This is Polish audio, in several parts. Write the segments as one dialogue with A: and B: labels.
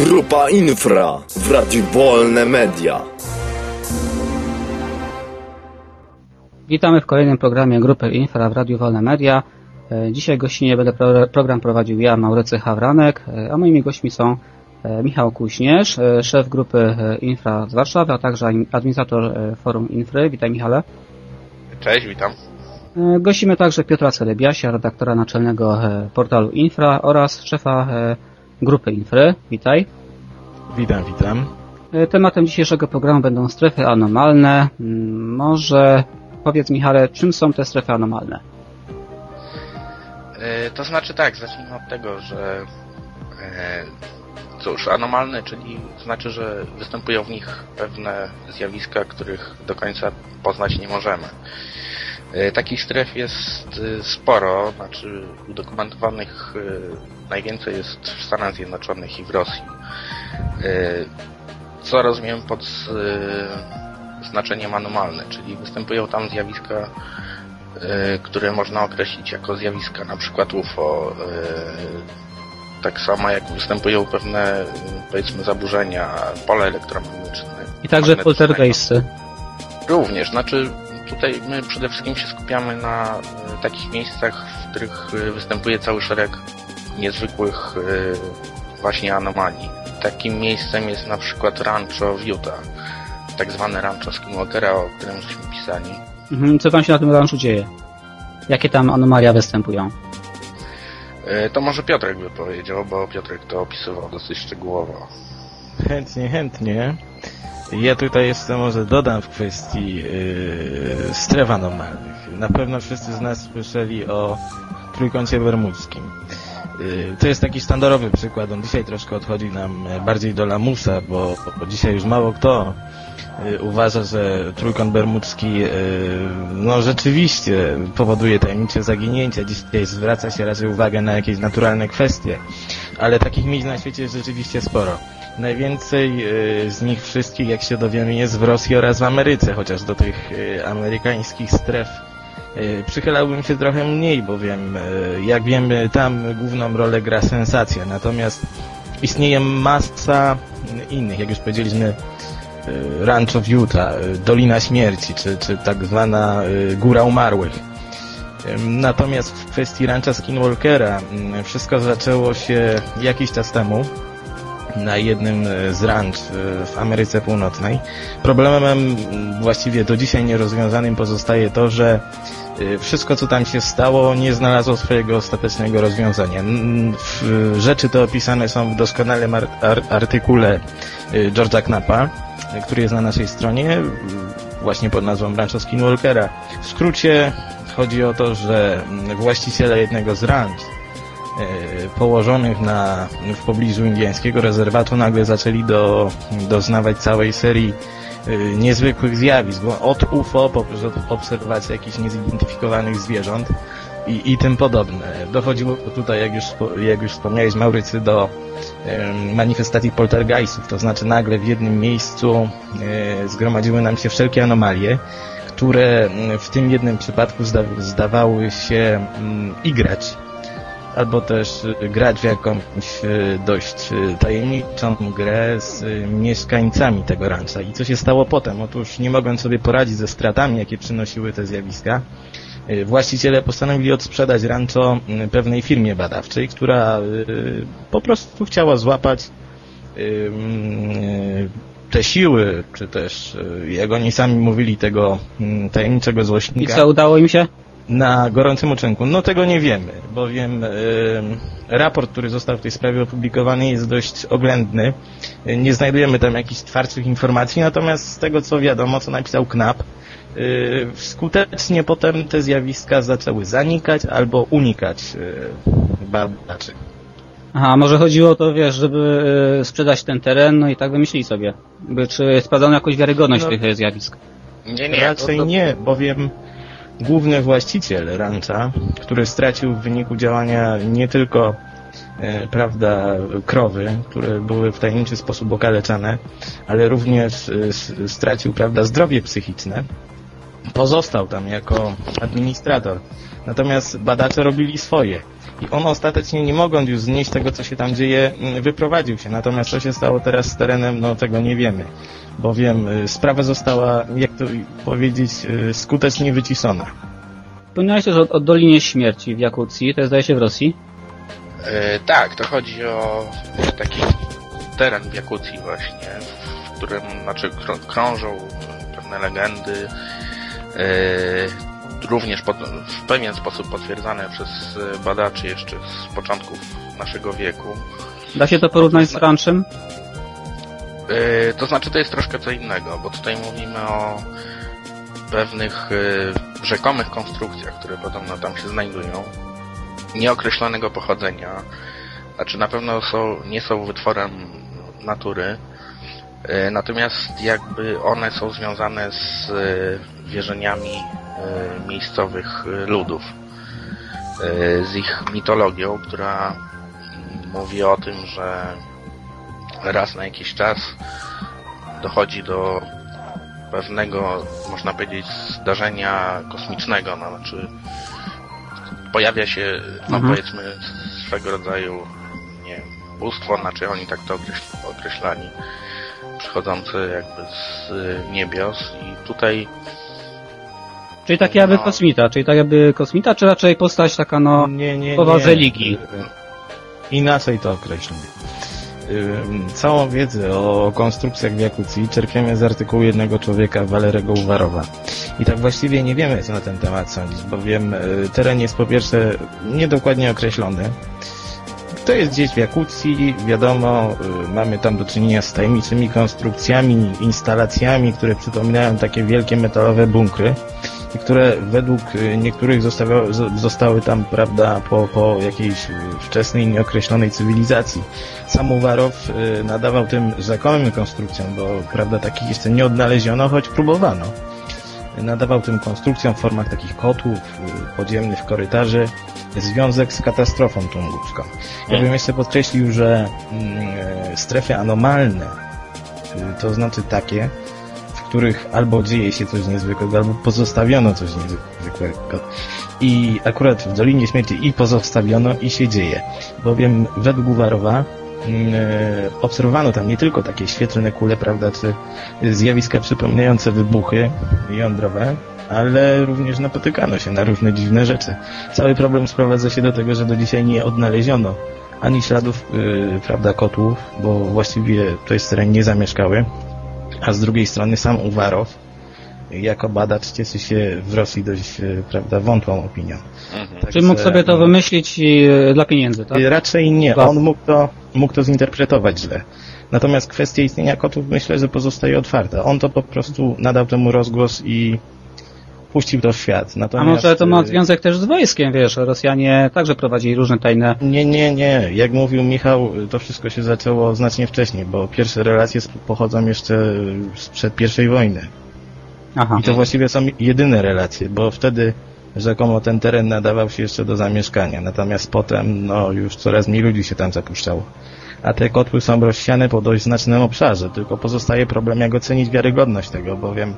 A: Grupa Infra w Radiu Wolne Media.
B: Witamy w kolejnym programie Grupy Infra w Radiu Wolne Media. Dzisiaj gościnnie będę program prowadził ja, Maurycy Hawranek, a moimi gośćmi są Michał Kuśnierz, szef Grupy Infra z Warszawy, a także administrator Forum Infry. Witaj, Michale.
C: Cześć, witam.
B: Gościmy także Piotra Celebiasia, redaktora naczelnego portalu Infra oraz szefa Grupy Infry. Witaj.
D: Witam.
B: Tematem dzisiejszego programu będą strefy anomalne. Może powiedz, Michale, czym są te strefy anomalne?
C: To znaczy tak, zacznijmy od tego, że anomalne, czyli znaczy, że występują w nich pewne zjawiska, których do końca poznać nie możemy. Takich stref jest sporo, znaczy udokumentowanych najwięcej jest w Stanach Zjednoczonych i w Rosji. Co rozumiem pod znaczeniem anomalne, czyli występują tam zjawiska, które można określić jako zjawiska na przykład UFO, tak samo jak występują pewne, powiedzmy, zaburzenia pola elektromagnetyczne.
B: I także poltergeisty.
C: Również, znaczy tutaj my przede wszystkim się skupiamy na takich miejscach, w których występuje cały szereg niezwykłych właśnie anomalii. Takim miejscem jest na przykład rancho w Utah, tak zwane rancho Skinwalkera, o którym żeśmy pisali.
B: Co tam się na tym ranchu dzieje? Jakie tam anomalia występują?
C: To może Piotrek by powiedział, bo Piotrek to opisywał dosyć szczegółowo.
D: Chętnie. Ja tutaj jeszcze może dodam w kwestii stref anomalnych. Na pewno wszyscy z nas słyszeli o Trójkącie Bermudzkim. To jest taki sztandarowy przykład. On dzisiaj troszkę odchodzi nam bardziej do lamusa, bo dzisiaj już mało kto uważa, że Trójkąt Bermudzki rzeczywiście powoduje tajemnicze zaginięcia. Dzisiaj zwraca się raczej uwagę na jakieś naturalne kwestie, ale takich miejsc na świecie jest rzeczywiście sporo. Najwięcej z nich wszystkich, jak się dowiemy, jest w Rosji oraz w Ameryce, chociaż do tych amerykańskich stref przychylałbym się trochę mniej, bowiem jak wiemy, tam główną rolę gra sensacja, natomiast istnieje masa innych, jak już powiedzieliśmy, rancho w Utah, Dolina Śmierci, czy tak zwana Góra Umarłych. Natomiast w kwestii rancha Skinwalkera wszystko zaczęło się jakiś czas temu na jednym z ranch w Ameryce Północnej. Problemem właściwie do dzisiaj nierozwiązanym pozostaje to, że wszystko, co tam się stało, nie znalazło swojego ostatecznego rozwiązania. Rzeczy te opisane są w doskonałym artykule George'a Knappa, który jest na naszej stronie, właśnie pod nazwą Rancho Skinwalkera. W skrócie chodzi o to, że właściciele jednego z ranch położonych w pobliżu indyjskiego rezerwatu nagle zaczęli doznawać całej serii niezwykłych zjawisk, od UFO, poprzez obserwację jakichś niezidentyfikowanych zwierząt i tym podobne. Dochodziło tutaj, jak już wspomniałeś, Maurycy, do manifestacji poltergeistów, to znaczy nagle w jednym miejscu zgromadziły nam się wszelkie anomalie, które w tym jednym przypadku zdawały się igrać, albo też grać w jakąś dość tajemniczą grę z mieszkańcami tego rancha. I co się stało potem? Otóż nie mogąc sobie poradzić ze stratami, jakie przynosiły te zjawiska, właściciele postanowili odsprzedać rancho pewnej firmie badawczej, która po prostu chciała złapać te siły, czy też, jak oni sami mówili, tego tajemniczego złośnika.
B: I co, udało im się?
D: Na gorącym uczynku. No tego nie wiemy, bowiem raport, który został w tej sprawie opublikowany, jest dość oględny. Nie znajdujemy tam jakichś twardszych informacji, natomiast z tego, co wiadomo, co napisał Knapp, skutecznie potem te zjawiska zaczęły zanikać albo unikać badaczy.
B: Aha, może chodziło o to, żeby sprzedać ten teren, no i tak wymyślili sobie. Czy sprawdzono jakąś wiarygodność tych zjawisk?
C: Nie.
D: Raczej nie, bowiem główny właściciel rancha, który stracił w wyniku działania nie tylko krowy, które były w tajemniczy sposób okaleczane, ale również stracił zdrowie psychiczne. pozostał tam jako administrator. Natomiast badacze robili swoje. I on ostatecznie, nie mogąc już znieść tego, co się tam dzieje, wyprowadził się. Natomiast co się stało teraz z terenem, no tego nie wiemy. Bowiem sprawa została, jak to powiedzieć, skutecznie wyciszona.
B: Wspomniałeś też o Dolinie Śmierci w Jakucji, to jest zdaje się w Rosji?
C: Tak, to chodzi o taki teren w Jakucji właśnie, w którym krążą pewne legendy, również w pewien sposób potwierdzane przez badaczy jeszcze z początków naszego wieku.
B: Da się to porównać z ranczem?
C: To znaczy to jest troszkę co innego, bo tutaj mówimy o pewnych rzekomych konstrukcjach, które podobno tam się znajdują, nieokreślonego pochodzenia. Znaczy na pewno nie są wytworem natury, natomiast jakby one są związane z wierzeniami miejscowych ludów, z ich mitologią, która mówi o tym, że raz na jakiś czas dochodzi do pewnego, można powiedzieć, zdarzenia kosmicznego, no, znaczy pojawia się, no powiedzmy, swego rodzaju, nie wiem, bóstwo, znaczy oni tak to określali, przychodzące jakby z niebios i tutaj...
B: Czyli tak jakby kosmita, czy raczej postać taka, no, powadze religii?
D: Inaczej to określimy. Całą wiedzę o konstrukcjach w Jakucji czerpiemy z artykułu jednego człowieka, Walerego Uwarowa. I tak właściwie nie wiemy, co na ten temat sądzić, bowiem teren jest po pierwsze niedokładnie określony. To jest gdzieś w Jakucji, wiadomo, mamy tam do czynienia z tajemniczymi konstrukcjami, instalacjami, które przypominają takie wielkie metalowe bunkry, i które według niektórych zostały tam, prawda, po jakiejś wczesnej, nieokreślonej cywilizacji. Sam Uwarow nadawał tym rzekomym konstrukcjom, bo, prawda, takich jeszcze nie odnaleziono, choć próbowano. Nadawał tym konstrukcjom w formach takich kotłów, podziemnych korytarzy, związek z katastrofą tunguska. Ja bym jeszcze podkreślił, że strefy anomalne, to znaczy takie, w których albo dzieje się coś niezwykłego, albo pozostawiono coś niezwykłego. I akurat w Dolinie Śmierci i pozostawiono, i się dzieje. Bowiem według Uwarowa obserwowano tam nie tylko takie świetlne kule, prawda, czy zjawiska przypominające wybuchy jądrowe, ale również napotykano się na różne dziwne rzeczy. Cały problem sprowadza się do tego, że do dzisiaj nie odnaleziono ani śladów, prawda, kotłów, bo właściwie to jest teren niezamieszkały, a z drugiej strony sam Uwarow jako badacz cieszy się w Rosji dość, prawda, wątłą opinią.
B: Czy mógł sobie to wymyślić dla pieniędzy, tak?
D: Raczej nie. On mógł to zinterpretować źle. Natomiast kwestia istnienia kotów, myślę, że pozostaje otwarta. On to po prostu nadał temu rozgłos i puścił to w świat. Natomiast...
B: A może to ma związek też z wojskiem, wiesz? Rosjanie także prowadzili różne tajne...
D: Nie. Jak mówił Michał, to wszystko się zaczęło znacznie wcześniej, bo pierwsze relacje pochodzą jeszcze sprzed I wojny. Aha. I to właściwie są jedyne relacje, bo wtedy rzekomo ten teren nadawał się jeszcze do zamieszkania. Natomiast potem, no, już coraz mniej ludzi się tam zapuszczało. A te kotły są rozsiane po dość znacznym obszarze, tylko pozostaje problem, jak ocenić wiarygodność tego, bowiem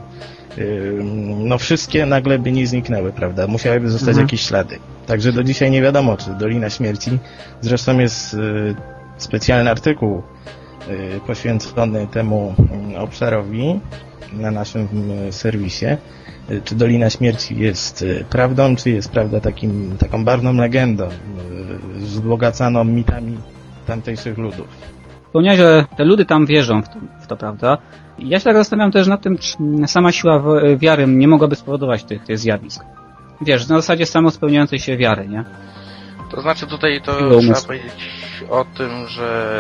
D: no wszystkie nagle by nie zniknęły, prawda? Musiałyby zostać jakieś ślady. Także do dzisiaj nie wiadomo, czy Dolina Śmierci, zresztą jest specjalny artykuł poświęcony temu obszarowi na naszym serwisie, czy Dolina Śmierci jest prawdą, czy jest, prawda, taką barwną legendą, wzbogacaną mitami tamtejszych ludów.
B: Wspomniałeś, że te ludy tam wierzą w to, prawda? Ja się tak zastanawiam też nad tym, czy sama siła wiary nie mogłaby spowodować tych zjawisk. Wiesz, na zasadzie samospełniającej się wiary, nie?
C: To znaczy tutaj to trzeba powiedzieć o tym, że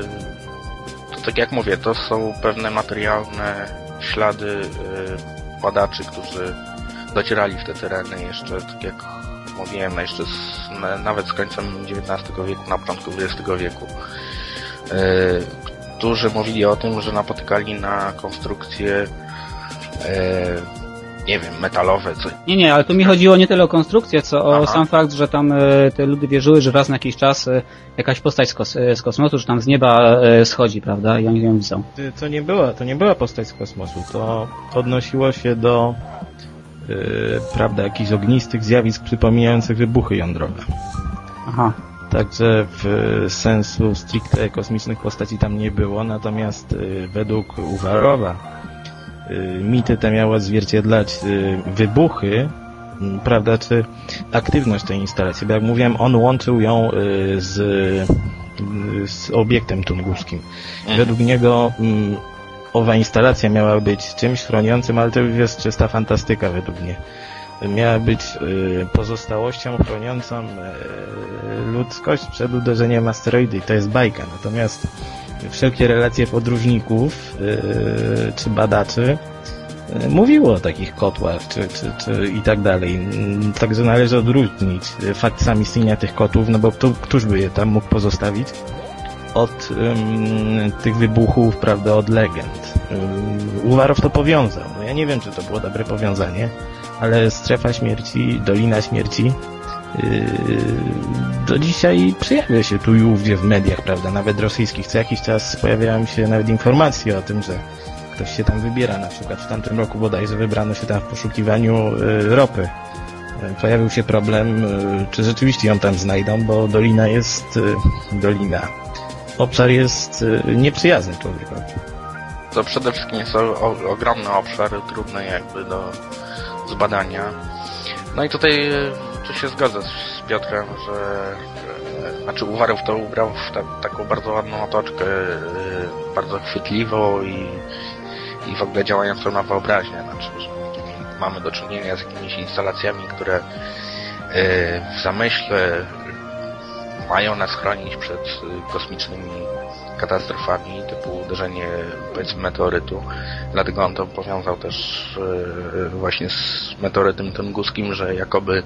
C: to tak jak mówię, to są pewne materialne ślady badaczy, którzy docierali w te tereny jeszcze, tak jak mówiłem, jeszcze nawet z końcem XIX wieku, na początku XX wieku, którzy mówili o tym, że napotykali na konstrukcje nie wiem, metalowe.
B: Nie, ale tu mi chodziło nie tyle o konstrukcję, co o sam fakt, że tam te ludy wierzyły, że raz na jakiś czas jakaś postać z kosmosu, że tam z nieba schodzi, prawda? I oni ją widzą.
D: To nie była postać z kosmosu. To odnosiło się do prawda, jakichś ognistych zjawisk przypominających wybuchy jądrowe.
B: Aha.
D: Także w sensu stricte kosmicznych postaci tam nie było, natomiast według Uwarowa mity te miały odzwierciedlać wybuchy, prawda, czy aktywność tej instalacji, bo jak mówiłem, on łączył ją z obiektem tunguskim. Według niego owa instalacja miała być czymś chroniącym, ale to już jest czysta fantastyka według mnie. Miała być pozostałością chroniącą ludzkość przed uderzeniem asteroidy i to jest bajka. Natomiast wszelkie relacje podróżników czy badaczy mówiło o takich kotłach czy i tak dalej. Także należy odróżnić fakt sam istnienia tych kotłów, no bo któż by je tam mógł pozostawić od tych wybuchów, prawda, od legend. Uwarow to powiązał. No ja nie wiem, czy to było dobre powiązanie, ale strefa śmierci, dolina śmierci do dzisiaj przejawia się tu i ówdzie w mediach, prawda, nawet rosyjskich. Co jakiś czas pojawiają się nawet informacje o tym, że ktoś się tam wybiera, na przykład w tamtym roku bodajże wybrano się tam w poszukiwaniu ropy. Pojawił się problem, czy rzeczywiście ją tam znajdą, bo dolina jest obszar jest nieprzyjazny człowiekowi.
C: To przede wszystkim jest ogromny obszar, trudny jakby do zbadania. No i tutaj tu się zgodzę z Piotrem, że Uwarow to ubrał w taką bardzo ładną otoczkę, bardzo chwytliwą i w ogóle działającą na wyobraźnię. Znaczy, że mamy do czynienia z jakimiś instalacjami, które w zamyśle mają nas chronić przed kosmicznymi katastrofami typu uderzenie, powiedzmy, meteorytu. Dlatego on to powiązał też właśnie z meteorytem tunguskim, że jakoby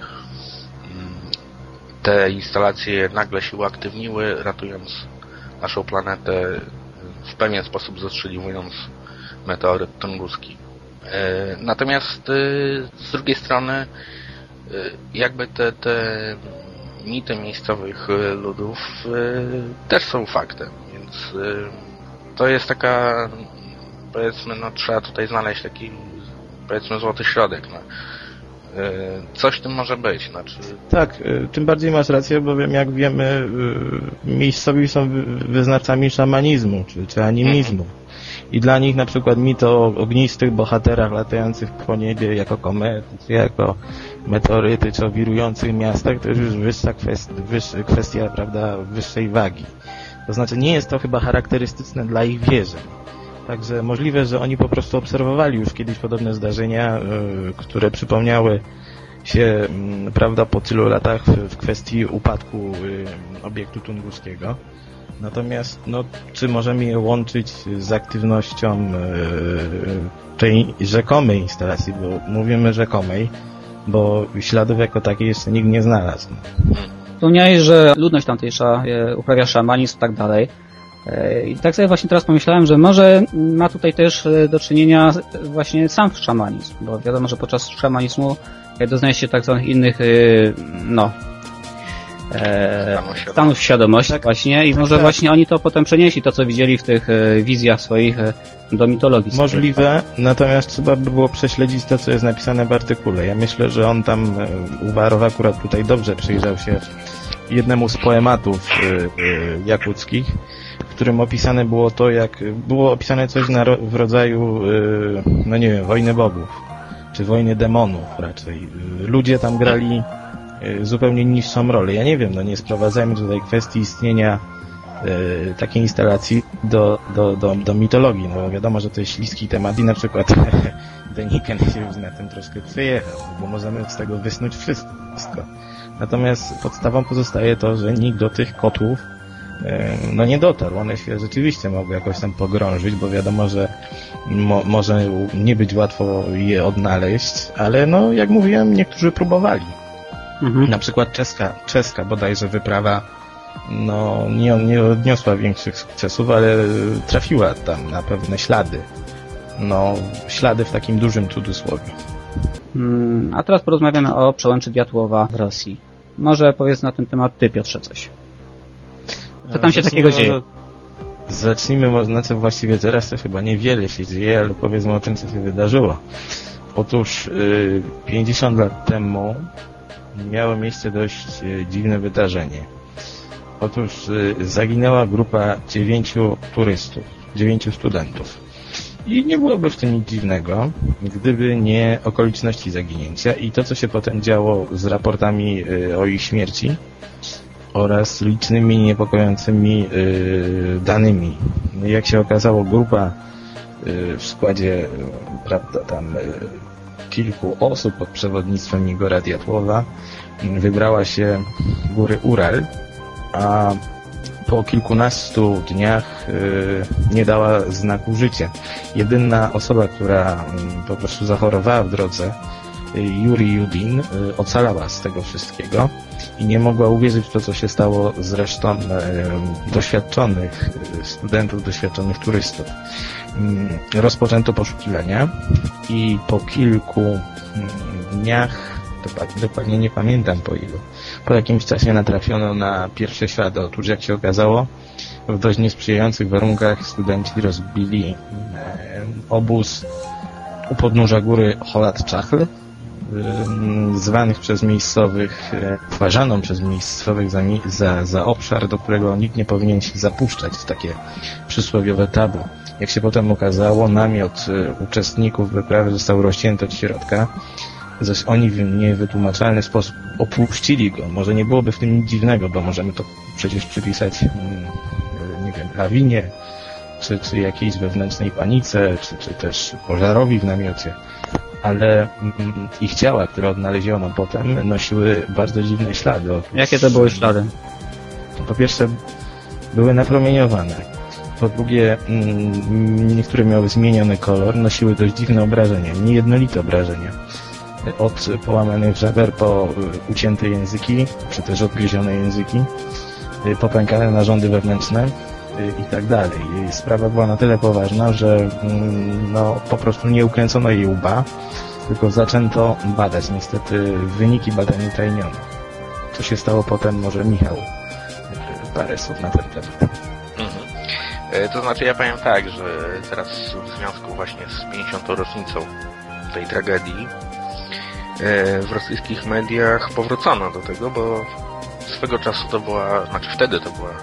C: te instalacje nagle się uaktywniły, ratując naszą planetę, w pewien sposób zastrzeliwując meteoryt tunguski. Natomiast z drugiej strony jakby te mity miejscowych ludów też są faktem, więc to jest taka, powiedzmy, no trzeba tutaj znaleźć taki, powiedzmy, złoty środek, no. Coś w tym może być, znaczy... Tak,
D: tym bardziej masz rację, bowiem jak wiemy, miejscowi są wyznawcami szamanizmu, czy animizmu. I dla nich na przykład mit o ognistych bohaterach latających po niebie jako komety, czy jako meteoryty, czy o wirujących miastach, to już wyższa kwestia, prawda, wyższej wagi. To znaczy nie jest to chyba charakterystyczne dla ich wierzeń. Także możliwe, że oni po prostu obserwowali już kiedyś podobne zdarzenia, które przypomniały się, prawda, po tylu latach w kwestii upadku obiektu tunguskiego. Natomiast, no, czy możemy je łączyć z aktywnością tej rzekomej instalacji, bo mówimy rzekomej, bo śladów jako takiej jeszcze nikt nie znalazł.
B: Wspomniałeś, że ludność tamtejsza uprawia szamanizm i tak dalej. I tak sobie właśnie teraz pomyślałem, że może ma tutaj też do czynienia właśnie sam szamanizm, bo wiadomo, że podczas szamanizmu doznaje się tak zwanych innych, stanów świadomości, tak, właśnie, i tak, może tak. Właśnie oni to potem przenieśli, to co widzieli w tych wizjach swoich do mitologii.
D: Możliwe, natomiast trzeba by było prześledzić to, co jest napisane w artykule. Ja myślę, że on tam, Uwarow akurat tutaj dobrze przyjrzał się jednemu z poematów jakuckich, w którym opisane było to, jak było opisane coś w rodzaju, no nie wiem, wojny bogów, czy wojny demonów raczej. Ludzie tam grali zupełnie niższą rolę. Ja nie wiem, no nie sprowadzajmy tutaj kwestii istnienia takiej instalacji do mitologii. No wiadomo, że to jest śliski temat i na przykład Deniken się już na tym troszkę przejechał, bo możemy z tego wysnuć wszystko. Natomiast podstawą pozostaje to, że nikt do tych kotłów no nie dotarł. One się rzeczywiście mogły jakoś tam pogrążyć, bo wiadomo, że może nie być łatwo je odnaleźć, ale no jak mówiłem, niektórzy próbowali. Na przykład czeska bodajże wyprawa no nie odniosła większych sukcesów, ale trafiła tam na pewne ślady. No, ślady w takim dużym cudzysłowie.
B: A teraz porozmawiamy o przełęczy Diatłowa w Rosji. Może powiedz na ten temat ty, Piotrze, coś. Co tam się takiego dzieje?
D: Zacznijmy, znaczy właściwie teraz to chyba niewiele się dzieje, ale powiedzmy o tym, co się wydarzyło. Otóż 50 lat temu miało miejsce dość dziwne wydarzenie. Otóż zaginęła grupa 9 turystów, 9 studentów. I nie byłoby w tym nic dziwnego, gdyby nie okoliczności zaginięcia i to, co się potem działo z raportami o ich śmierci oraz licznymi niepokojącymi danymi. Jak się okazało, grupa w składzie, prawda, tam kilku osób pod przewodnictwem Igora Diatłowa wybrała się w góry Ural, a po kilkunastu dniach nie dała znaku życia. Jedyna osoba, która po prostu zachorowała w drodze, Yuri Yudin, ocalała z tego wszystkiego i nie mogła uwierzyć w to, co się stało z resztą doświadczonych studentów, doświadczonych turystów. Rozpoczęto poszukiwania i po kilku dniach, dokładnie nie pamiętam po ilu, po jakimś czasie natrafiono na pierwsze ślady. Otóż, jak się okazało, w dość niesprzyjających warunkach studenci rozbili obóz u podnóża góry Holat Czachl, zwanych przez miejscowych, uważaną przez miejscowych za obszar, do którego nikt nie powinien się zapuszczać, w takie przysłowiowe tabu. Jak się potem okazało, namiot uczestników wyprawy został rozcięty od środka, zaś oni w niewytłumaczalny sposób opuścili go. Może nie byłoby w tym nic dziwnego, bo możemy to przecież przypisać, nie wiem, lawinie, czy jakiejś wewnętrznej panice, czy też pożarowi w namiocie. Ale ich ciała, które odnaleziono potem, nosiły bardzo dziwne ślady.
B: Jakie to były ślady?
D: Po pierwsze, były napromieniowane. Po drugie, niektóre miały zmieniony kolor, nosiły dość dziwne obrażenia, niejednolite obrażenia. Od połamanych żeber po ucięte języki, czy też odgryzione języki, popękane narządy wewnętrzne i tak dalej. Sprawa była na tyle poważna, że po prostu nie ukręcono jej łba, tylko zaczęto badać. Niestety wyniki badań utajniono. Co się stało potem, może Michał parę słów na ten temat.
C: To znaczy, ja powiem tak, że teraz w związku właśnie z 50. rocznicą tej tragedii w rosyjskich mediach powrócono do tego, bo swego czasu to była, znaczy wtedy to była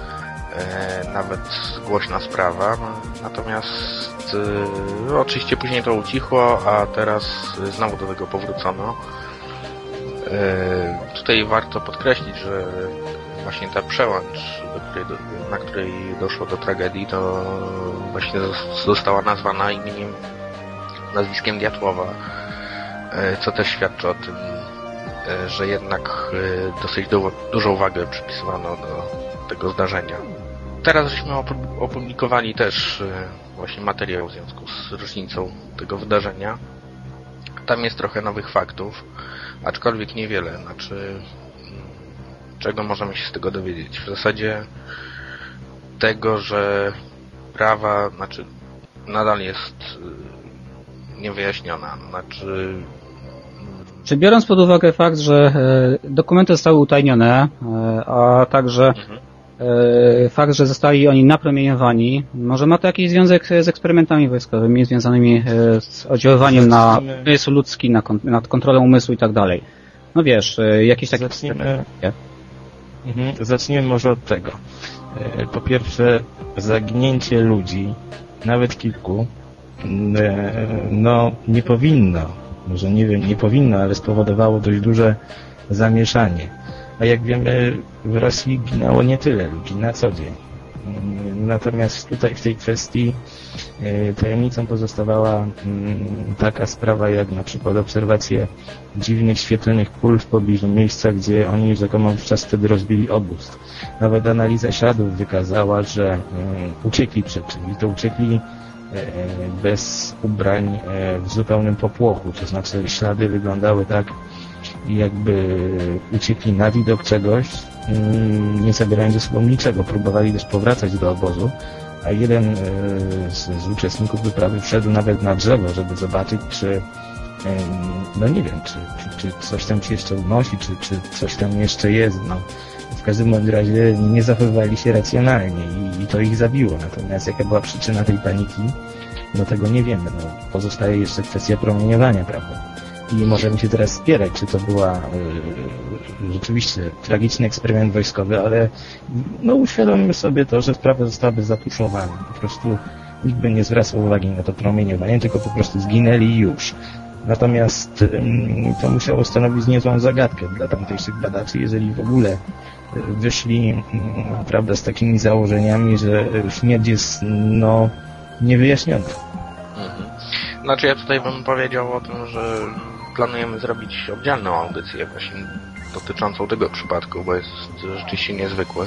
C: nawet głośna sprawa, natomiast oczywiście później to ucichło, a teraz znowu do tego powrócono. Tutaj warto podkreślić, że właśnie ta przełęcz, na której doszło do tragedii, to właśnie została nazwana nazwiskiem Diatłowa, co też świadczy o tym, że jednak dosyć dużą uwagę przypisywano do tego zdarzenia. Teraz żeśmy opublikowali też właśnie materiał w związku z rocznicą tego wydarzenia. Tam jest trochę nowych faktów, aczkolwiek niewiele. Znaczy, czego możemy się z tego dowiedzieć? W zasadzie tego, że sprawa, nadal jest niewyjaśniona.
B: Czy biorąc pod uwagę fakt, że dokumenty zostały utajnione, a także fakt, że zostali oni napromieniowani, może ma to jakiś związek z eksperymentami wojskowymi związanymi z oddziaływaniem na umysł ludzki, nad kontrolą umysłu i tak dalej. No wiesz, jakieś takie...
D: Zacznijmy może od tego. Po pierwsze, zaginięcie ludzi, nawet kilku, nie powinno, może nie wiem, nie powinno, ale spowodowało dość duże zamieszanie. A jak wiemy, w Rosji ginęło nie tyle ludzi na co dzień. Natomiast tutaj w tej kwestii tajemnicą pozostawała taka sprawa jak na przykład obserwacje dziwnych świetlnych kul w pobliżu miejsca, gdzie oni rzekomo wówczas wtedy rozbili obóz. Nawet analiza śladów wykazała, że uciekli przed czymś. To uciekli bez ubrań, w zupełnym popłochu. To znaczy ślady wyglądały tak, jakby uciekli na widok czegoś, nie zabierając ze sobą niczego. Próbowali też powracać do obozu, a jeden z uczestników wyprawy wszedł nawet na drzewo, żeby zobaczyć, czy nie wiem, czy coś tam się jeszcze unosi, czy coś tam jeszcze jest. W każdym razie nie zachowywali się racjonalnie i to ich zabiło. Natomiast jaka była przyczyna tej paniki, No tego nie wiemy. No, pozostaje jeszcze kwestia promieniowania, prawda? I możemy się teraz spierać, czy to była rzeczywiście tragiczny eksperyment wojskowy, ale no uświadomimy sobie to, że sprawa zostałaby zatuszowana. Po prostu nikt by nie zwracał uwagi na to promieniowanie, tylko po prostu zginęli i już. Natomiast to musiało stanowić niezłą zagadkę dla tamtejszych badaczy, jeżeli w ogóle wyszli, prawda, z takimi założeniami, że śmierć jest, no, niewyjaśniona.
C: Znaczy ja tutaj bym powiedział o tym, że planujemy zrobić oddzielną audycję właśnie dotyczącą tego przypadku, bo jest rzeczywiście niezwykły.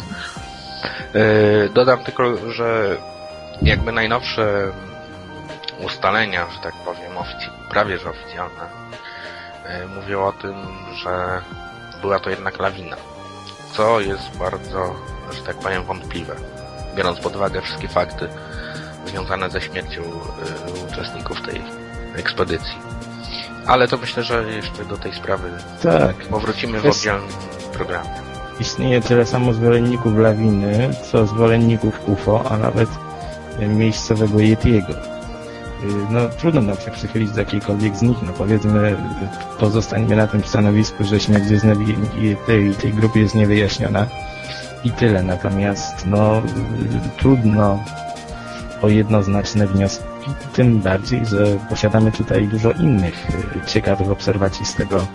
C: Dodam tylko, że jakby najnowsze ustalenia, że tak powiem, prawie że oficjalne, mówią o tym, że była to jednak lawina, co jest bardzo, że tak powiem, wątpliwe, biorąc pod uwagę wszystkie fakty związane ze śmiercią uczestników tej ekspedycji. Ale to myślę, że jeszcze do tej sprawy powrócimy w oddzielnym programie.
D: Istnieje tyle samo zwolenników lawiny, co zwolenników UFO, a nawet miejscowego Yetiego. No trudno nam się przychylić do jakiejkolwiek z nich, no powiedzmy, pozostańmy na tym stanowisku, że śmierć tej grupy jest niewyjaśniona i tyle. Natomiast no trudno o jednoznaczne wnioski, tym bardziej, że posiadamy tutaj dużo innych ciekawych obserwacji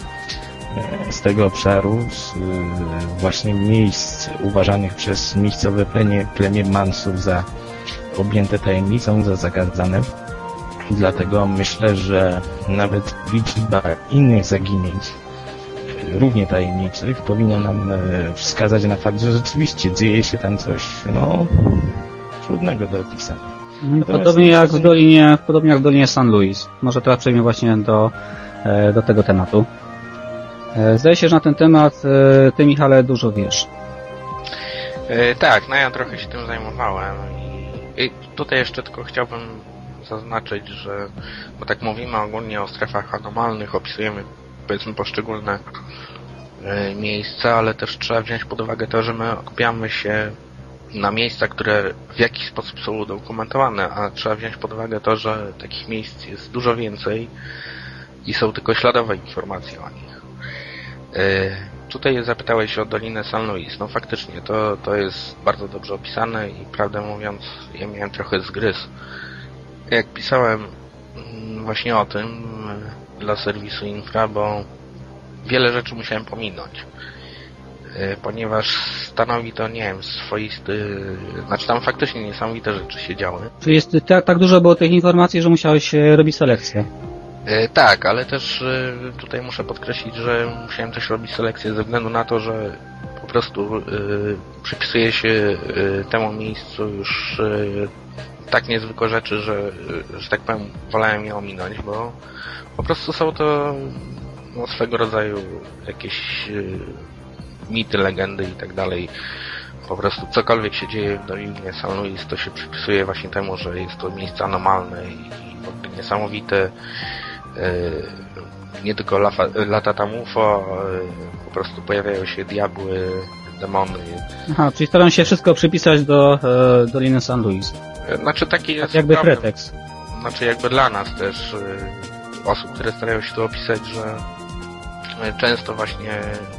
D: z tego obszaru, z właśnie miejsc uważanych przez miejscowe plemię Mansów za objęte tajemnicą, za zakazane. Dlatego myślę, że nawet liczba innych zaginięć, równie tajemniczych, powinna nam wskazać na fakt, że rzeczywiście dzieje się tam coś, no, trudnego do opisania.
B: Podobnie jak w Dolinie San Luis. Może teraz przejmę właśnie do tego tematu. Zdaje się, że na ten temat ty, Michale, dużo wiesz.
C: Tak, no ja trochę się tym zajmowałem i tutaj jeszcze tylko chciałbym zaznaczyć, że bo tak mówimy ogólnie o strefach anomalnych, opisujemy powiedzmy poszczególne miejsca, ale też trzeba wziąć pod uwagę to, że my skupiamy się na miejsca, które w jakiś sposób są udokumentowane, a trzeba wziąć pod uwagę to, że takich miejsc jest dużo więcej i są tylko śladowe informacje o nich. Tutaj zapytałeś się o Dolinę San Luis. No faktycznie, to jest bardzo dobrze opisane i prawdę mówiąc, ja miałem trochę zgryz. Jak pisałem właśnie o tym dla serwisu Infra, bo wiele rzeczy musiałem pominąć. Ponieważ stanowi to, nie wiem, swoisty... Znaczy tam faktycznie niesamowite rzeczy się działy.
B: Czy jest tak dużo było tych informacji, że musiałeś robić selekcję?
C: Tak, ale też tutaj muszę podkreślić, że musiałem też robić selekcję ze względu na to, że po prostu przypisuje się temu miejscu już tak niezwykłe rzeczy, że tak powiem wolałem je ominąć, bo po prostu są to no, swego rodzaju jakieś mity, legendy i tak dalej. Po prostu cokolwiek się dzieje w Dolinie San Luis, to się przypisuje właśnie temu, że jest to miejsce anomalne i niesamowite. Nie tylko lata tam UFO, po prostu pojawiają się diabły, demony.
B: Aha, czyli staram się wszystko przypisać do Doliny San Luis.
C: Znaczy taki jest...
B: Tak jakby pretekst.
C: Znaczy jakby dla nas też, osób, które starają się to opisać, że często właśnie...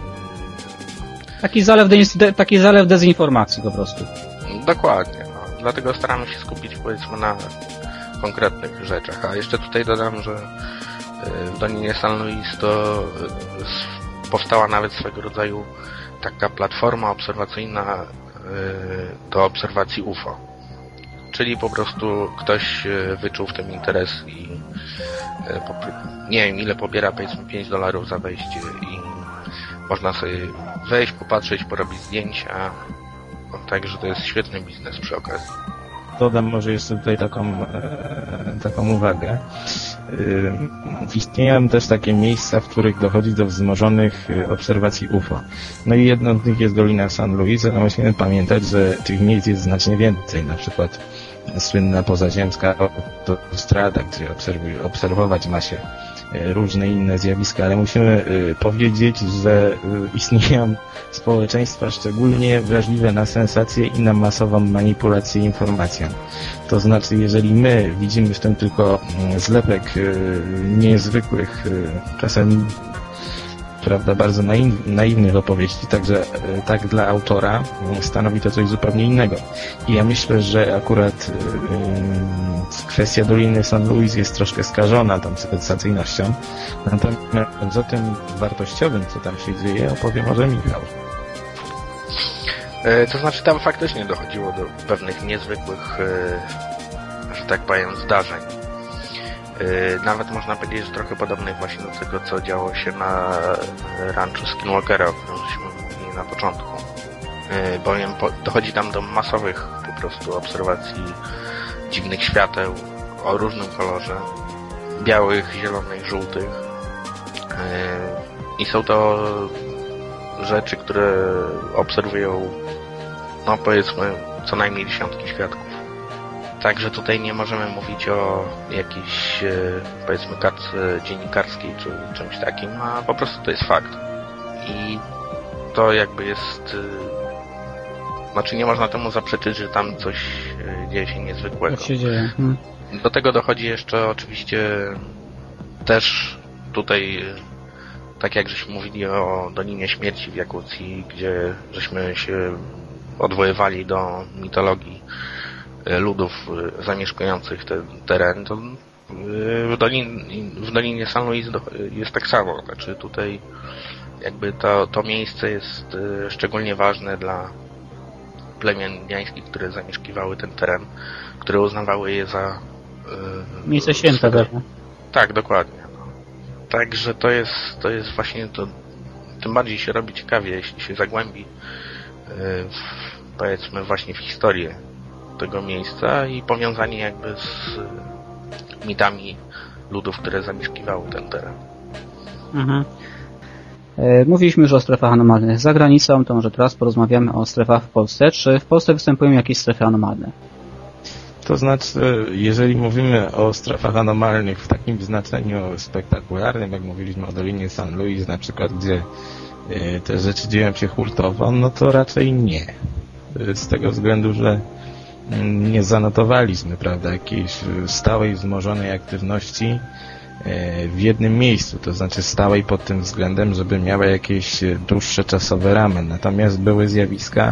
B: Taki zalew dezinformacji po prostu.
C: Dokładnie, no. Dlatego staramy się skupić powiedzmy na konkretnych rzeczach. A jeszcze tutaj dodam, że w Dolinie San Luis to powstała nawet swego rodzaju taka platforma obserwacyjna do obserwacji UFO. Czyli po prostu ktoś wyczuł w tym interes i nie wiem ile pobiera, powiedzmy $5 za wejście i można sobie wejść, popatrzeć, porobić zdjęcia. Także to jest świetny biznes przy okazji.
D: Dodam może jeszcze tutaj taką uwagę. Istnieją też takie miejsca, w których dochodzi do wzmożonych obserwacji UFO. No i jedno z nich jest Dolina San Luis, ale musimy pamiętać, że tych miejsc jest znacznie więcej. Na przykład słynna pozaziemska autostrada, gdzie obserwować ma się różne inne zjawiska, ale musimy powiedzieć, że istnieją społeczeństwa szczególnie wrażliwe na sensacje i na masową manipulację informacją. To znaczy, jeżeli my widzimy w tym tylko zlepek niezwykłych, czasem prawda, bardzo naiwnych opowieści, także tak dla autora stanowi to coś zupełnie innego. I ja myślę, że akurat kwestia Doliny San Luis jest troszkę skażona tą sensacyjnością, natomiast o tym wartościowym, co tam się dzieje, opowie może Michał.
C: To znaczy tam faktycznie dochodziło do pewnych niezwykłych, że tak powiem, zdarzeń. Nawet można powiedzieć, że trochę podobnych właśnie do tego, co działo się na ranczu Skinwalkera, o którym żeśmy mówili na początku. Bowiem dochodzi tam do masowych po prostu obserwacji dziwnych świateł o różnym kolorze, białych, zielonych, żółtych. I są to rzeczy, które obserwują, no powiedzmy, co najmniej dziesiątki świadków. Także tutaj nie możemy mówić o jakiejś, powiedzmy, kartce dziennikarskiej czy czymś takim, a po prostu to jest fakt. I to jakby jest... Znaczy nie można temu zaprzeczyć, że tam coś dzieje się niezwykłego.
B: Co się dzieje?
C: Do tego dochodzi jeszcze oczywiście też tutaj, tak jak żeśmy mówili o Dolinie Śmierci w Jakucji, gdzie żeśmy się odwoływali do mitologii ludów zamieszkujących ten teren, to w Dolinie San Luis jest tak samo. Znaczy tutaj jakby to miejsce jest szczególnie ważne dla plemion indiańskich, które zamieszkiwały ten teren, które uznawały je za
B: miejsce święte pewnie.
C: Tak, dokładnie. No. Także to jest właśnie to, tym bardziej się robi ciekawie, jeśli się zagłębi powiedzmy właśnie w historię tego miejsca i powiązanie jakby z mitami ludów, które zamieszkiwały ten teren.
B: Mhm. Mówiliśmy już o strefach anomalnych za granicą, to może teraz porozmawiamy o strefach w Polsce. Czy w Polsce występują jakieś strefy anomalne?
D: To znaczy, jeżeli mówimy o strefach anomalnych w takim znaczeniu spektakularnym, jak mówiliśmy o Dolinie San Luis na przykład, gdzie te rzeczy dzieją się hurtowo, no to raczej nie. Z tego względu, że nie zanotowaliśmy, prawda, jakiejś stałej, wzmożonej aktywności w jednym miejscu, to znaczy stałej pod tym względem, żeby miała jakieś dłuższe czasowe ramy. Natomiast były zjawiska,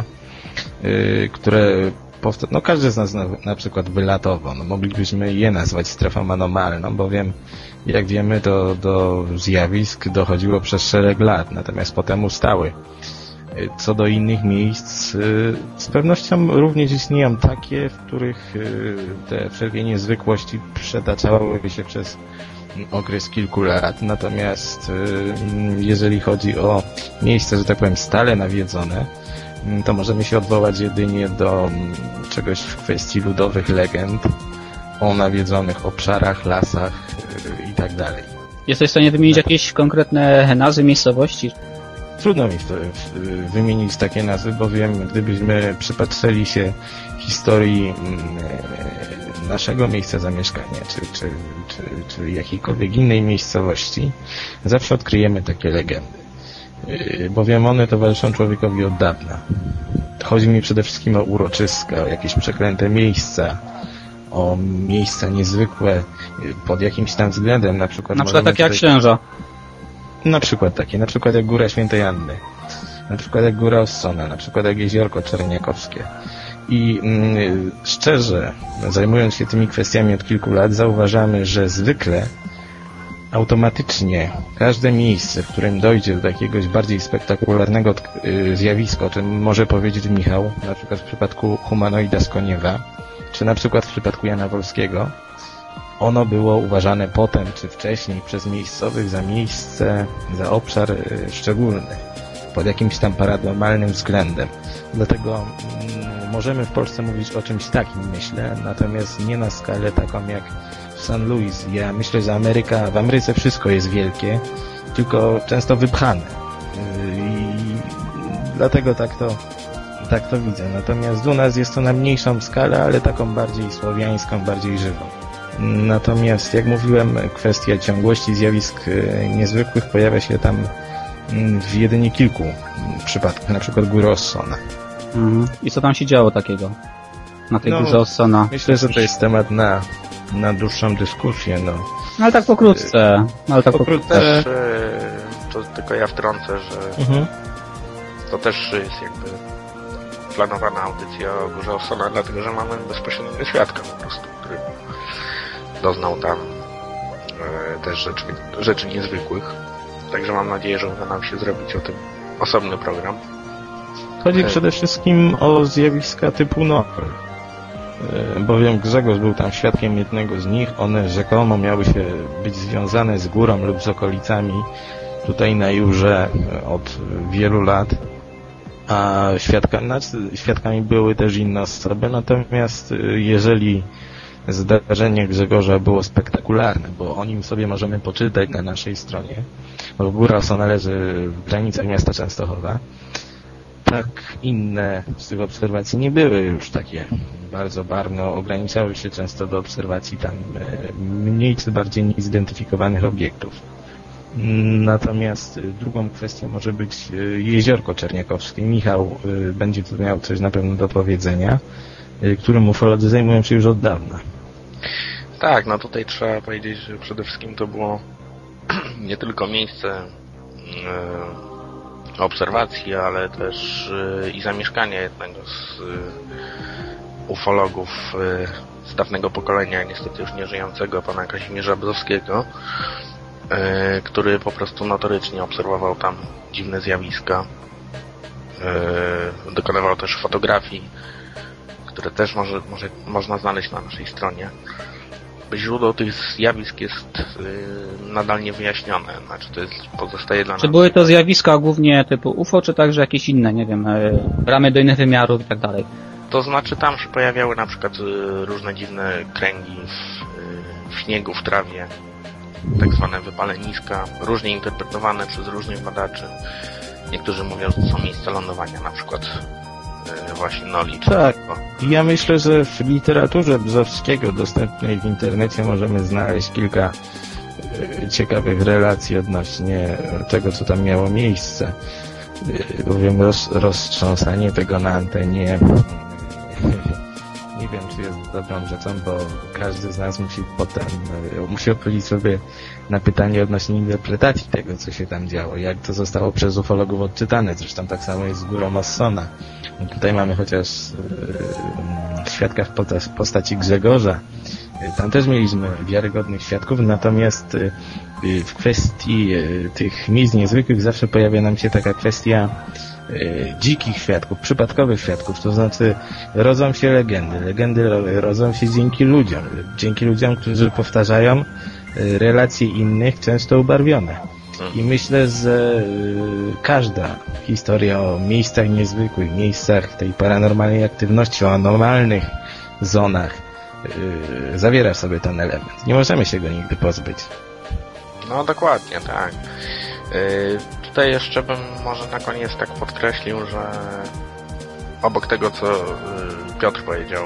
D: które no każdy z nas na przykład wylatował. No moglibyśmy je nazwać strefą anomalną, bowiem jak wiemy do zjawisk dochodziło przez szereg lat, natomiast potem ustały. Co do innych miejsc, z pewnością również istnieją takie, w których te wszelkie niezwykłości przetaczały się przez okres kilku lat, natomiast jeżeli chodzi o miejsca, że tak powiem, stale nawiedzone, to możemy się odwołać jedynie do czegoś w kwestii ludowych legend o nawiedzonych obszarach, lasach i tak dalej.
B: Jesteś w stanie wymienić jakieś konkretne nazwy miejscowości?
D: Trudno mi wymienić takie nazwy, bowiem gdybyśmy przypatrzyli się historii naszego miejsca zamieszkania, czy jakiejkolwiek innej miejscowości, zawsze odkryjemy takie legendy. Bowiem one towarzyszą człowiekowi od dawna. Chodzi mi przede wszystkim o uroczyska, o jakieś przeklęte miejsca, o miejsca niezwykłe pod jakimś tam względem, na przykład
B: takie jak Księża.
D: Na przykład jak Góra Świętej Anny, na przykład jak Góra Ossona, na przykład jak Jeziorko Czerniakowskie. I szczerze, zajmując się tymi kwestiami od kilku lat, zauważamy, że zwykle automatycznie każde miejsce, w którym dojdzie do jakiegoś bardziej spektakularnego zjawiska, o czym może powiedzieć Michał, na przykład w przypadku humanoida z Koniewa, czy na przykład w przypadku Jana Wolskiego, ono było uważane potem czy wcześniej przez miejscowych za miejsce, za obszar szczególny, pod jakimś tam paranormalnym względem. Dlatego możemy w Polsce mówić o czymś takim, myślę, natomiast nie na skalę taką jak w San Luis. Ja myślę, że w Ameryce wszystko jest wielkie, tylko często wypchane. I dlatego tak to widzę. Natomiast u nas jest to na mniejszą skalę, ale taką bardziej słowiańską, bardziej żywą. Natomiast, jak mówiłem, kwestia ciągłości zjawisk niezwykłych pojawia się tam w jedynie kilku przypadkach, na przykład góry Ossona.
B: I co tam się działo takiego na tej górze Ossona?
D: Myślę, że to jest temat na dłuższą dyskusję. No
B: ale tak pokrótce.
C: Też, to tylko ja wtrącę, że to też jest jakby planowana audycja o górze Ossona, dlatego że mamy bezpośredniego świadka po prostu, który doznał tam też rzeczy niezwykłych. Także mam nadzieję, że uda nam się zrobić o tym osobny program.
D: Chodzi przede wszystkim o zjawiska typu Nory. Bowiem Grzegorz był tam świadkiem jednego z nich. One rzekomo miały się być związane z górą lub z okolicami tutaj na Jurze od wielu lat. A świadkami były też inne osoby. Natomiast jeżeli zdarzenie Grzegorza było spektakularne, bo o nim sobie możemy poczytać na naszej stronie, bo góra Ossona leży w granicach miasta Częstochowa, tak inne z tych obserwacji nie były już takie bardzo barwne, ograniczały się często do obserwacji tam mniej czy bardziej niezidentyfikowanych obiektów. Natomiast drugą kwestią może być jeziorko czerniakowskie. Michał będzie tu miał coś na pewno do powiedzenia, którym ufolodzy zajmują się już od dawna.
C: Tak, no tutaj trzeba powiedzieć, że przede wszystkim to było nie tylko miejsce obserwacji, ale też i zamieszkania jednego z ufologów z dawnego pokolenia, niestety już nieżyjącego, pana Kazimierza Brzowskiego, który po prostu notorycznie obserwował tam dziwne zjawiska. Dokonywał też fotografii, które też można znaleźć na naszej stronie. Źródło tych zjawisk jest nadal niewyjaśnione. Znaczy to jest, pozostaje dla nas...
B: Czy były to zjawiska głównie typu UFO, czy także jakieś inne, nie wiem, bramy do innych wymiarów i tak dalej?
C: To znaczy tam się pojawiały na przykład różne dziwne kręgi w śniegu, w trawie, tak zwane wypaleniska, różnie interpretowane przez różnych badaczy. Niektórzy mówią, że to są miejsca lądowania, na przykład właśnie Noli.
D: Tak, ja myślę, że w literaturze Brzowskiego dostępnej w internecie możemy znaleźć kilka ciekawych relacji odnośnie tego, co tam miało miejsce. Bowiem roztrząsanie tego na antenie nie wiem, czy jest dobrą rzeczą, bo każdy z nas musi odpowiedzieć sobie na pytanie odnośnie interpretacji tego, co się tam działo, jak to zostało przez ufologów odczytane. Zresztą tak samo jest z górą Ossona. Tutaj mamy chociaż świadka w postaci Grzegorza. Tam też mieliśmy wiarygodnych świadków, natomiast w kwestii tych miejsc niezwykłych zawsze pojawia nam się taka kwestia dzikich świadków, przypadkowych świadków, to znaczy rodzą się legendy rodzą się dzięki ludziom, którzy powtarzają relacje innych, często ubarwione. I myślę, że każda historia o miejscach niezwykłych, miejscach tej paranormalnej aktywności, o anormalnych zonach zawiera w sobie ten element. Nie możemy się go nigdy pozbyć.
C: No dokładnie, tak. Tutaj jeszcze bym może na koniec tak podkreślił, że obok tego, co Piotr powiedział,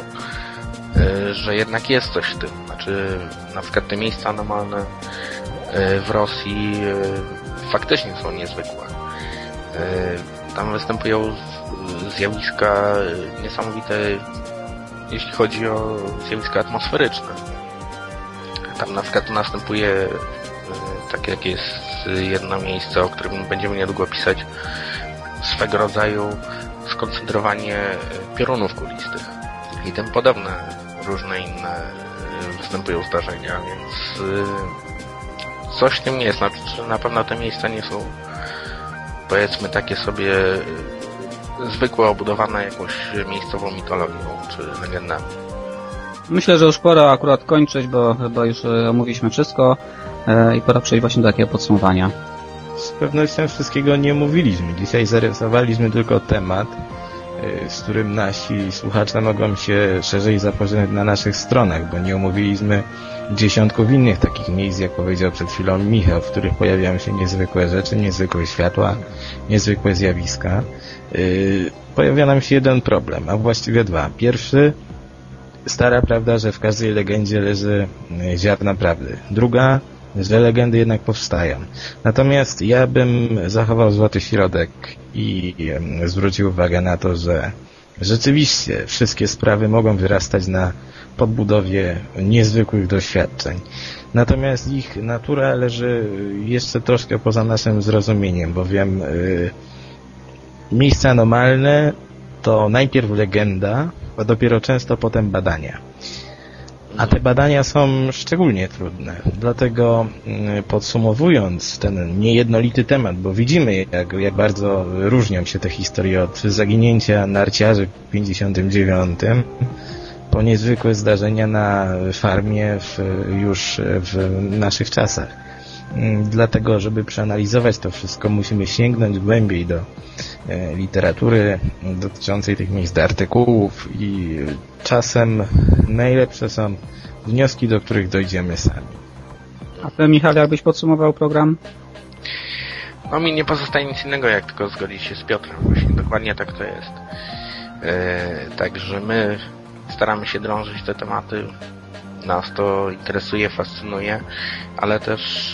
C: że jednak jest coś w tym. Znaczy, na przykład te miejsca anomalne w Rosji faktycznie są niezwykłe. Tam występują zjawiska niesamowite, jeśli chodzi o zjawiska atmosferyczne. Tam na przykład następuje takie jak jest jedno miejsce, o którym będziemy niedługo pisać, swego rodzaju skoncentrowanie piorunów kulistych i tym podobne różne inne występują zdarzenia, więc coś w tym jest. Znaczy, na pewno te miejsca nie są, powiedzmy, takie sobie zwykłe, obudowane jakąś miejscową mitologią czy legendami.
B: Myślę, że już pora akurat kończyć, bo chyba już omówiliśmy wszystko i pora przejść właśnie do takiego podsumowania.
D: Z pewnością wszystkiego nie mówiliśmy. Dzisiaj zarysowaliśmy tylko temat, z którym nasi słuchacze mogą się szerzej zapoznać na naszych stronach, bo nie omówiliśmy dziesiątków innych takich miejsc, jak powiedział przed chwilą Michał, w których pojawiają się niezwykłe rzeczy, niezwykłe światła, niezwykłe zjawiska. Pojawia nam się jeden problem, a właściwie dwa. Pierwszy, stara prawda, że w każdej legendzie leży ziarna prawdy. Druga, że legendy jednak powstają. Natomiast ja bym zachował złoty środek i zwrócił uwagę na to, że rzeczywiście wszystkie sprawy mogą wyrastać na podbudowie niezwykłych doświadczeń. Natomiast ich natura leży jeszcze troszkę poza naszym zrozumieniem, bowiem miejsca anomalne to najpierw legenda, a dopiero często potem badania. A te badania są szczególnie trudne. Dlatego podsumowując ten niejednolity temat, bo widzimy jak bardzo różnią się te historie od zaginięcia narciarzy w 59 po niezwykłe zdarzenia na farmie już w naszych czasach. Dlatego, żeby przeanalizować to wszystko, musimy sięgnąć głębiej do literatury dotyczącej tych miejsc, do artykułów i czasem najlepsze są wnioski, do których dojdziemy sami.
B: A ty, Michał, jakbyś podsumował program?
C: No mi nie pozostaje nic innego, jak tylko zgodzić się z Piotrem. Właśnie dokładnie tak to jest. Także my staramy się drążyć te tematy. Nas to interesuje, fascynuje, ale też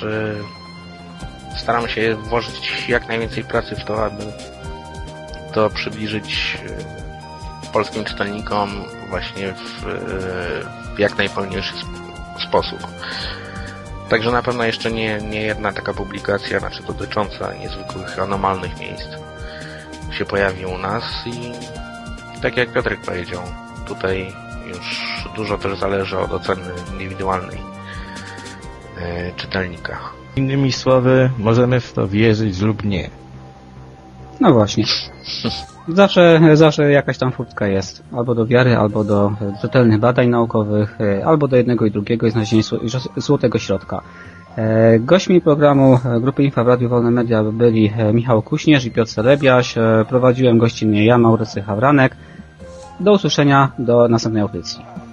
C: staramy się włożyć jak najwięcej pracy w to, aby to przybliżyć polskim czytelnikom właśnie w jak najpełniejszy sposób. Także na pewno jeszcze nie jedna taka publikacja, dotycząca niezwykłych, anomalnych miejsc się pojawi u nas i tak jak Piotrek powiedział, tutaj już dużo też zależy od oceny indywidualnej czytelnika.
D: Innymi słowy, możemy w to wierzyć lub nie.
B: No właśnie. Zawsze jakaś tam furtka jest. Albo do wiary, albo do rzetelnych badań naukowych, albo do jednego i drugiego i znalezienia złotego środka. Gośćmi programu Grupy Info w Radiu Wolne Media byli Michał Kuśnierz i Piotr Celebiaś. Prowadziłem gościnnie ja, Maurycy Hawranek. Do usłyszenia, do następnej audycji.